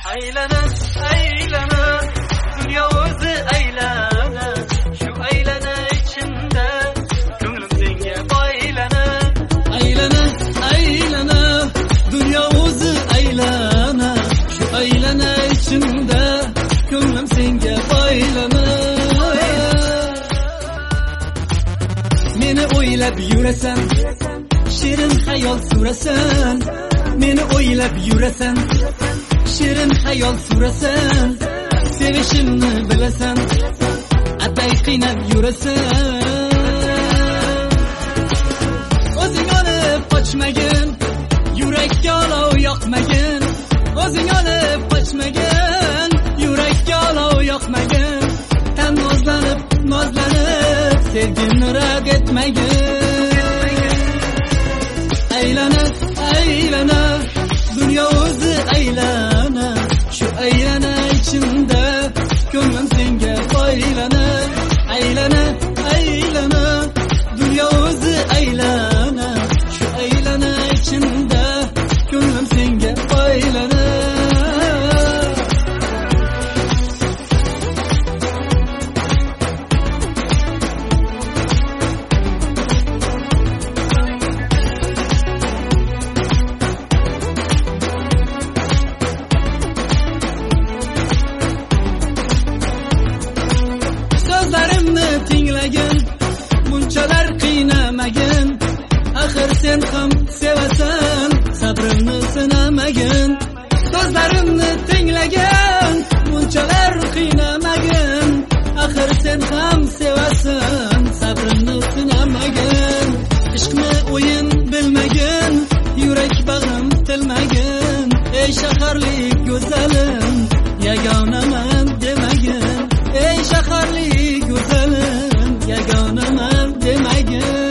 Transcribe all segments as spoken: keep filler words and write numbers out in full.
Aylana, aylana, dünya o'zi aylana, shu aylana ichimda ko'nglim senga boylana. Aylana, aylana, dünya o'zi aylana, shu aylana ichimda ko'nglim senga boylana. Meni o'ylab yurasan, shirin xayol surasan. Meni o'ylab yurasan, shirin xayol surasan. Sevishimni bilasan, atay qiynab yurasan. O'zing olib qochmagin, yurakka olov yoqmagin. O'zing olib qochmagin, yurakka olov yoqmagin. Tan nozlanib, nozlanib, sevgimni rad etmagin. Aylana, aylana, dünya o'zi aylana, shu aylana ichimda ko'nglim senga boylana. Aylana, aylana, dünya o'zi aylana, shu aylana ichimda ko'nglim senga boylana. Sözlerimni tinglagin, bunchalar qiynamagin. Axir sen ham sevasan, sabrimni sinamagin. Sözlerimni tinglagin, bunchalar qiynamagin. Axir sen ham sevasan, sabrimni sinamagin. Ishqni o'yin bilmagin, yurak bag'rim tilmagin. Ey shaharlik go'zalim, yagonaman demagin. Ey shaharlik go'zalim, yagonaman demagin.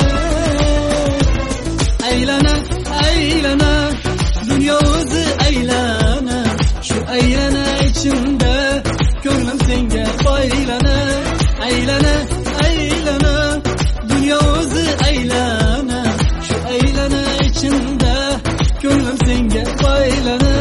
Aylana, aylana, dünya o'zi aylana, shu aylana ichimda ko'nglim senga boylana. Aylana, aylana, dünya o'zi aylana, shu aylana ichimda ko'nglim senga boylana.